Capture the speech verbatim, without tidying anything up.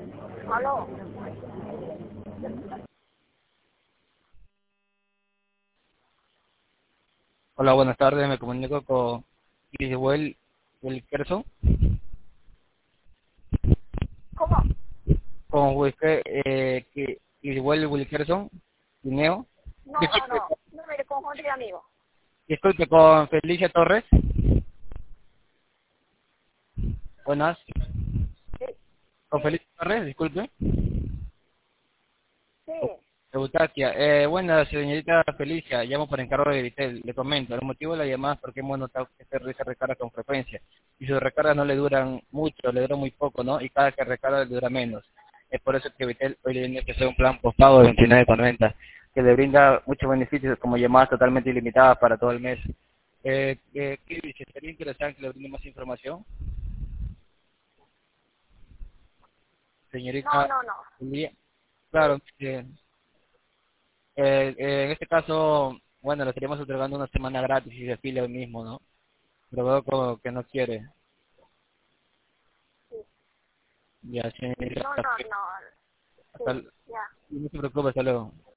Aló. Hola, buenas tardes. Me comunico con Isabel Wilkerson. ¿Cómo? Con Wilke- eh, que- Isabel Wilkerson. Guineo. No, no, Disculpe, no. No me confundí, amigo. disculpe, con Felicia Torres. Buenas. Sí, Con sí, Felicia Torres, disculpe. sí. Eutaquia. Eh, buena señorita Felicia, llamo por encargo de Vitel. Le comento, el motivo de la llamada es porque hemos notado que usted realiza recargas con frecuencia y sus recargas no le duran mucho, le duran muy poco, ¿no? Y cada que recarga le dura menos. Es por eso que Vitel hoy le viene que hacer un plan postpago de veintinueve con noventa que le brinda muchos beneficios como llamadas totalmente ilimitadas para todo el mes. Eh, eh, ¿Qué dice? ¿Sería interesante que le brinde más información? No, Señorita no, no. Julia. Sí. Claro, eh, Eh, eh, en este caso, bueno, le estaríamos entregando una semana gratis y se afila hoy mismo, ¿no? Pero veo como que no quiere. Ya, señorita, No, no, no. hasta, Sí, ya. no se preocupe, hasta luego.